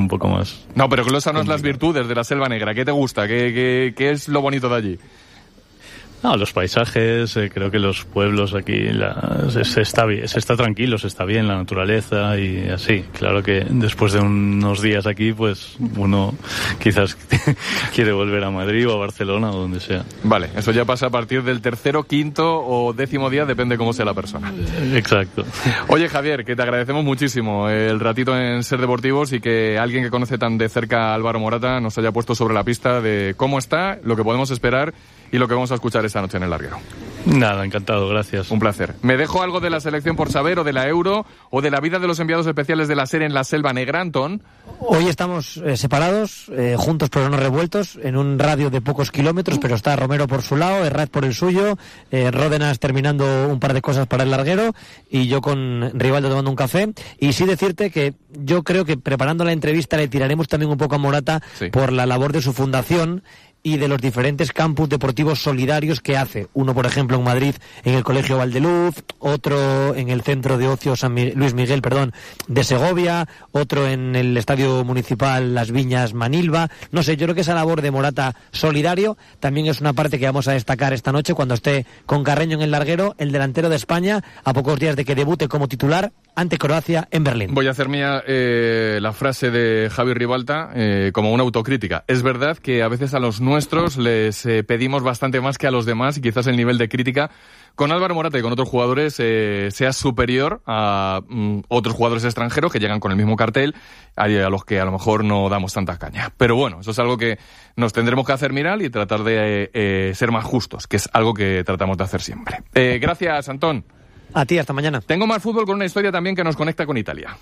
un poco más... No, pero glósanos las virtudes de la Selva Negra. ¿Qué te gusta? ¿Qué es lo bonito de allí? No, los paisajes, creo que los pueblos aquí se está tranquilo, se está bien, la naturaleza y así. Claro que después de unos días aquí, pues uno quizás quiere volver a Madrid o a Barcelona o donde sea. Vale, eso ya pasa a partir del 3º, 5º o 10º día, depende cómo sea la persona. Exacto. Oye, Javier, que te agradecemos muchísimo el ratito en Ser Deportivos y que alguien que conoce tan de cerca a Álvaro Morata nos haya puesto sobre la pista de cómo está, lo que podemos esperar y lo que vamos a escuchar esta noche en el larguero. Nada, encantado, gracias. Un placer. ¿Me dejo algo de la selección por saber, o de la Euro, o de la vida de los enviados especiales de la SER en la Selva Negra, Antón? Hoy estamos separados, juntos pero no revueltos, en un radio de pocos kilómetros, pero está Romero por su lado, Herrad por el suyo, Ródenas terminando un par de cosas para el larguero, y yo con Rivaldo tomando un café. Y sí decirte que yo creo que preparando la entrevista le tiraremos también un poco a Morata, sí, por la labor de su fundación y de los diferentes campus deportivos solidarios que hace. Uno, por ejemplo, en Madrid, en el Colegio Valdeluz, otro en el Centro de Ocio Luis Miguel de Segovia, otro en el Estadio Municipal Las Viñas Manilva. No sé, yo creo que esa labor de Morata solidario también es una parte que vamos a destacar esta noche cuando esté con Carreño en el larguero, el delantero de España, a pocos días de que debute como titular ante Croacia en Berlín. Voy a hacer mía la frase de Javi Ribalta como una autocrítica. Es verdad que a veces a los nuestros les pedimos bastante más que a los demás, y quizás el nivel de crítica con Álvaro Morata y con otros jugadores sea superior a otros jugadores extranjeros que llegan con el mismo cartel, a los que a lo mejor no damos tanta caña. Pero bueno, eso es algo que nos tendremos que hacer mirar y tratar de ser más justos, que es algo que tratamos de hacer siempre. Gracias, Antón. A ti, hasta mañana. Tengo más fútbol con una historia también que nos conecta con Italia.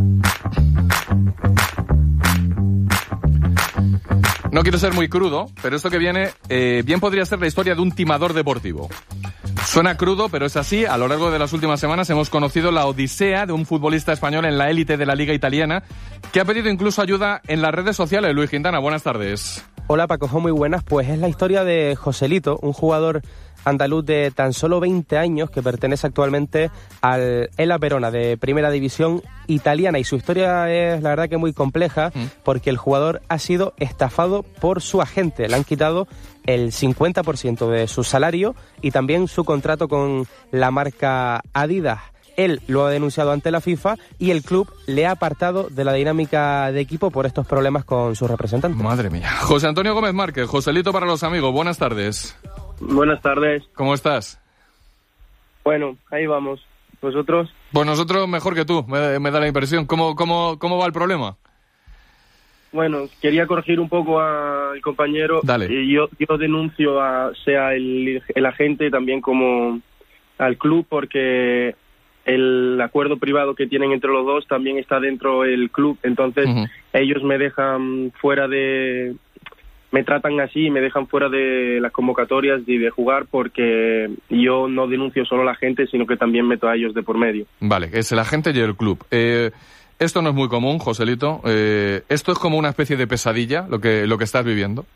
No quiero ser muy crudo, pero esto que viene bien podría ser la historia de un timador deportivo. Suena crudo, pero es así. A lo largo de las últimas semanas hemos conocido la odisea de un futbolista español en la élite de la Liga Italiana, que ha pedido incluso ayuda en las redes sociales. Luis Quintana, buenas tardes. Hola, Paco, muy buenas. Pues es la historia de Joselito, un jugador andaluz de tan solo 20 años que pertenece actualmente al Hellas Verona de Primera División italiana, y su historia es la verdad que muy compleja porque el jugador ha sido estafado por su agente. Le han quitado el 50% de su salario y también su contrato con la marca Adidas. Él lo ha denunciado ante la FIFA y el club le ha apartado de la dinámica de equipo por estos problemas con sus representantes. Madre mía. José Antonio Gómez Márquez, Joselito para los amigos, buenas tardes. Buenas tardes. ¿Cómo estás? Bueno, ahí vamos. ¿Vosotros? Pues nosotros mejor que tú, me da la impresión. ¿Cómo va el problema? Bueno, quería corregir un poco al compañero. Dale. Yo denuncio sea el agente también como al club, porque el acuerdo privado que tienen entre los dos también está dentro del club. Entonces ellos me dejan fuera de... Me tratan así y me dejan fuera de las convocatorias y de jugar, porque yo no denuncio solo a la gente, sino que también meto a ellos de por medio. Vale, es el agente y el club. Esto no es muy común, Joselito. ¿Esto es como una especie de pesadilla, lo que estás viviendo?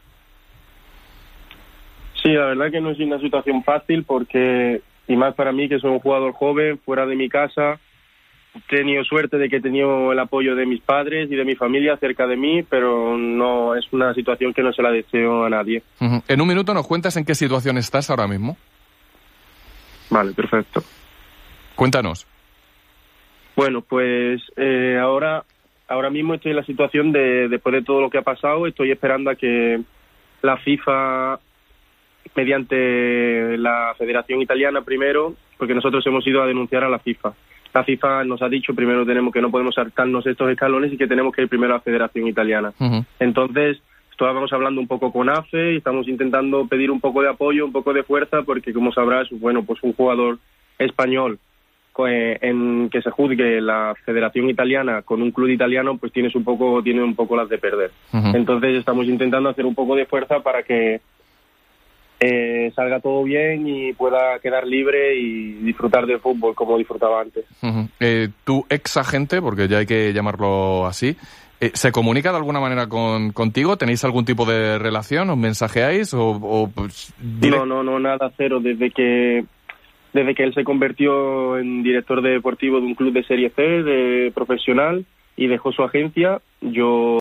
Sí, la verdad que no es una situación fácil, porque, y más para mí, que soy un jugador joven, fuera de mi casa. He tenido suerte de que he tenido el apoyo de mis padres y de mi familia cerca de mí, pero no es una situación que no se la deseo a nadie. En un minuto nos cuentas en qué situación estás ahora mismo. Vale, perfecto. Cuéntanos. Bueno, pues ahora mismo estoy en la situación de, después de todo lo que ha pasado, estoy esperando a que la FIFA, mediante la Federación Italiana primero, porque nosotros hemos ido a denunciar a la FIFA. La FIFA nos ha dicho primero que no podemos saltarnos estos escalones y que tenemos que ir primero a la Federación Italiana. Entonces, estábamos hablando un poco con AFE y estamos intentando pedir un poco de apoyo, un poco de fuerza, porque como sabrás, bueno, pues un jugador español en que se juzgue la Federación Italiana con un club italiano, pues tiene un poco las de perder. Entonces estamos intentando hacer un poco de fuerza para que salga todo bien y pueda quedar libre y disfrutar del fútbol como disfrutaba antes. Tu ex agente, porque ya hay que llamarlo así, ¿se comunica de alguna manera contigo? ¿Tenéis algún tipo de relación? ¿Os mensajeáis? Pues, no, nada, cero. Desde que él se convirtió en director deportivo de un club de Serie C, de profesional, y dejó su agencia, yo